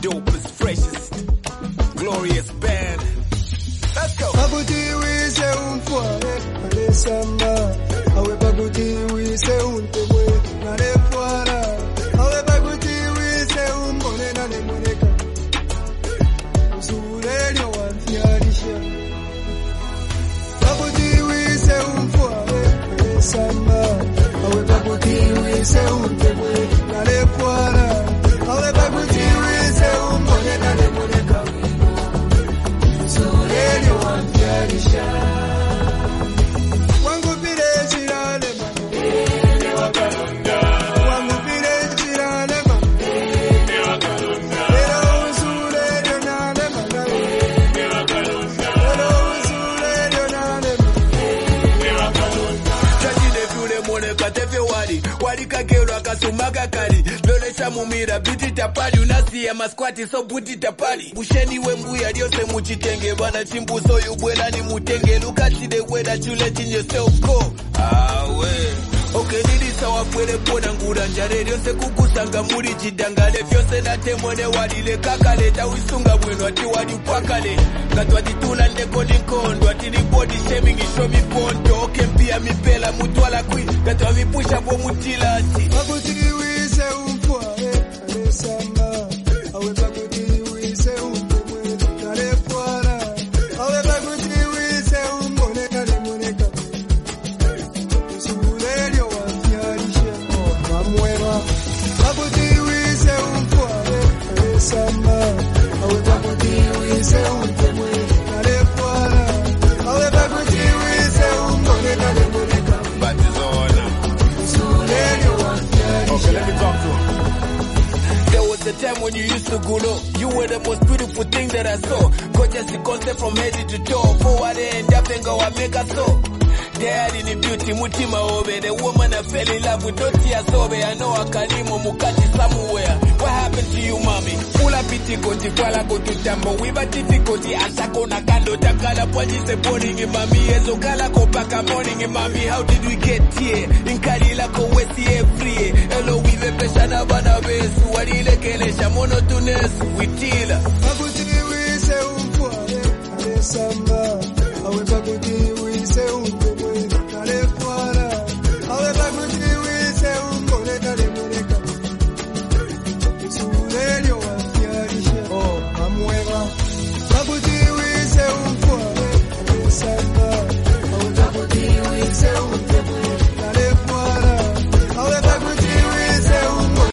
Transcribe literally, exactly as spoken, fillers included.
dopest, freshest, glorious band. Let's go. Babuti we say un fuare, ale samba. Awe babuti we say un temwe, nare fuara. Awe babuti we say un mone nare moneka. Zulelio wanfiarisha. Babuti we say un fuare, ale samba. Awe babuti we say un temwe, nare fuara. Awe babuti we say un mone nare moneka. Zulelio wanfiarisha. Wangu pire chirale ma. Ni wakalonda. Wangu pire chirale ma. Ni wakalonda. Pero zulelio nale ma. Ni wakalonda. Pero zulelio nale ma. Ni wakalonda. Chachide vyule mwone katevye wali. Wali kakero akasumaka kali. Lole chamumira biti tapali. Unasi ya maskwati so buti tapali. Busheni wembuya liose muchitenge. Bana chimbuso yubwela ni mutenge. Lukati de weda chule chin yourself go. Ah we. Okay nidi sawa pwele pona ngura njare. Liose kukusanga muri jidangale. Fyose na temone wadile kakale. Tawisunga mwenu ati wadi upakale. Katwati tula ndeko linkondo. Ati ni body shaming isho miponto. Okay mpia mipela mutwala kui. Katwa vipusha po mutila ati. Babuti we say un fuare, ale samba. Awe babuti we say un temwe, nare fuara. Awe babuti we say un mone nare moneka. Zulelio wanfiarisha. Mamueva. Babuti we say un fuare, ale samba. Awe babuti we say un temwe, nare fuara. Awe babuti we say un mone nare moneka. But it's on. Zulelio wanfiarisha. Okay, let me talk to him. There was a time when you used to go low. You were the most beautiful thing that I saw. Gorgeous the concept from head to toe. Forward and up and go and make us so. Dad in the beauty, mutima obe. The woman I fell in love with, don't tears sobe. I know I can limo mukati somewhere. What happened to you, mommy? Pula piti koti, kwala go to tambo. We ba titi koti, asako na kando. Takala pwaji se boring in mami. Ezo kala ko paka morning in mami. How did we get here? In Kalila ko wesi every. Hello, we the pressure na bana besu. Wadile kelesha monotonous. We tila. Babuti we say un fuare, ale samba.